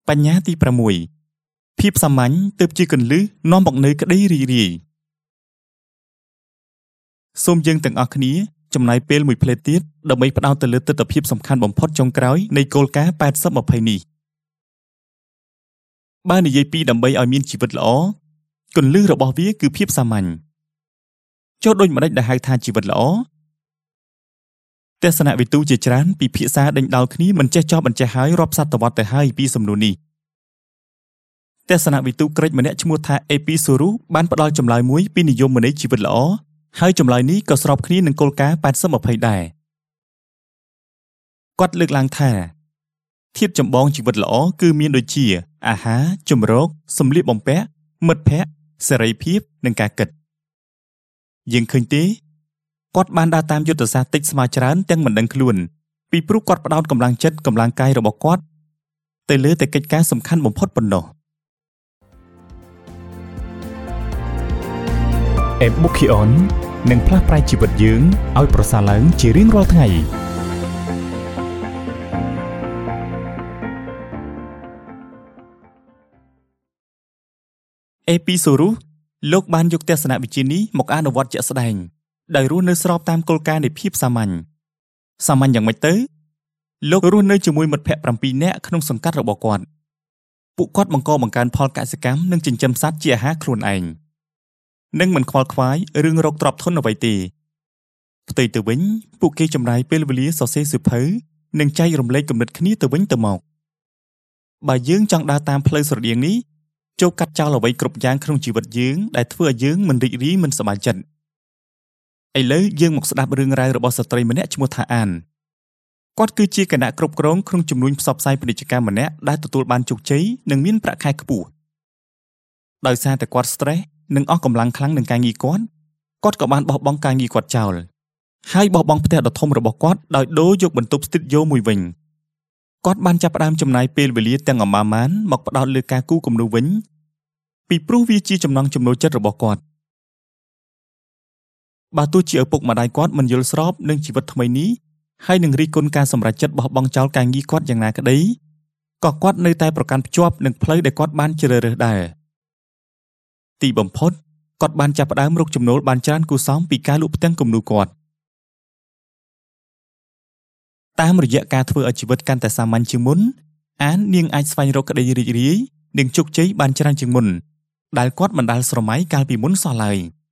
បញ្ញាទី6ភាពសាមញ្ញទើបជាគន្លឹះនាំមកនូវក្តីរីករាយសូមយើងទាំងអស់គ្នាចំណាយពេលមួយភ្លែតទៀតដើម្បីផ្ដោតទៅលើទិដ្ឋភាពសំខាន់បំផុតចុងក្រោយនៃគោលការណ៍ 80-20 នេះបើនិយាយពីដើម្បីឲ្យមានជីវិតល្អគន្លឹះរបស់វាគឺភាពសាមញ្ញចុះដូចម្តេចដែលហៅថាជីវិតល្អទស្សនវិទូជាច្រើនពិភាក្សាដេញដោលគ្នាមិនចេះចោះបញ្ចេះហើយរាប់សតវត្សទៅហើយពីសំណួរនេះទស្សនវិទូក្រិចម្នាក់ឈ្មោះថា Epicurus បានផ្ដល់ចម្លើយមួយពីនិយមន័យជីវិតល្អហើយចម្លើយនេះក៏ស្របគ្នានឹងគោលការណ៍ 80-20 ដែរគាត់លើកឡើងថាធាតុចម្បងជីវិតល្អគឺមានដូចជាអាហារជម្រកសម្លៀកបំពាក់មិត្តភ័ក្តិសេរីភាពនិងការគិតយើងឃើញទេគាត់បានដើរតាមយុទ្ធសាស្ត្រតិចស្មើច្រើនទាំងមិនដឹងខ្លួនពីព្រោះគាត់ផ្ដោតកម្លាំងចិត្តកម្លាំងកាយរបស់គាត់ទៅលើតែកិច្ចការសំខាន់បំផុតប៉ុណ្ណោះ Ebukion នឹងផ្លាស់ប្រែជីវិតយើងឲ្យប្រសើរឡើងជារៀងរាល់ថ្ងៃEpicurus លោកបានយកទស្សនវិជ្ជានេះមកអនុវត្តជាក់ស្ដែងដោយរស់នៅស្របតាមគោលការណ៍នៃភាពសាមញ្ញយ៉ាងម៉េចទៅលោករស់នៅជាមួយមិត្តភ័ក្តិ7នាក់ក្នុងសង្កាត់របស់គាត់ពួកគាត់បង្កើនផលកសិកម្មនិងចិញ្ចឹមសត្វជាអាហារខ្លួនឯងនិងមិនខ្វល់ខ្វាយរឿងរកទ្រព្យធនអ្វីទេផ្ទុយទៅវិញពួកគេចំណាយពេលវេលាសរសេរសៀវភៅនិងចែករំលែកគំនិតគ្នាទៅវិញទៅមកបើយើងចង់ដើរតាមផ្លូវស្រដៀងនេះចូលកាត់ចោលអ្វីគ្រប់យ៉ាងក្នុងជីវិតយើងដែលធ្វើឲ្យយើងមិនរីករាយមិនសប្បាយចិត្តឥឡូវយើងមកស្ដាប់រឿងរ៉ាវរបស់ស្ត្រីម្នាក់ឈ្មោះថាអានគាត់គឺជាគណៈគ្រប់គ្រងក្នុងជំនួញផ្សព្វផ្សាយពាណិជ្ជកម្មម្នាក់ដែលទទួលបានជោគជ័យនិងមានប្រាក់ខែខ្ពស់ដោយសារតែគាត់ stress និងអស់កម្លាំងខ្លាំងនឹងការងារគាត់ក៏បានបោះបង់ការងារគាត់ចោលហើយបោះបង់ផ្ទះដ៏ធំរបស់គាត់ដោយដូរយកបន្ទប់ស្ទូឌីយោមួយវិញគាត់បានចាប់ផ្ដើមចំណាយពេលវេលាទាំងអមាមានមកផ្ដោតលើការគូរគំនូរវិញពីព្រោះវាជាចំណង់ចំណូលចិត្តរបស់គាត់បើទោះជាឪពុកម្ដាយគាត់មិនយល់ស្របនឹងជីវិតថ្មីនេះហើយនឹងរិះគន់ការសម្រេចចិត្តបោះបង់ចោលការងារគាត់យ៉ាងណាក្ដីក៏គាត់នៅតែប្រកាន់ភ្ជាប់នឹងផ្លូវដែលគាត់បានជ្រើសរើសដែរទីបំផុតគាត់បានចាប់ផ្ដើមរកចំណូលបានច្រើនគួរសមពីការលក់ផ្ទាំងគំនូរគាត់តាមរយៈការធ្វើឲ្យជីវិតកាន់តែសាមញ្ញជាងមុនអាននាងអាចស្វែងរកក្តីរីករាយនិងជោគជ័យបានច្រើនជាងមុនដែលគាត់មិនដែលស្រមៃកាលពីមុនសោះឡើយ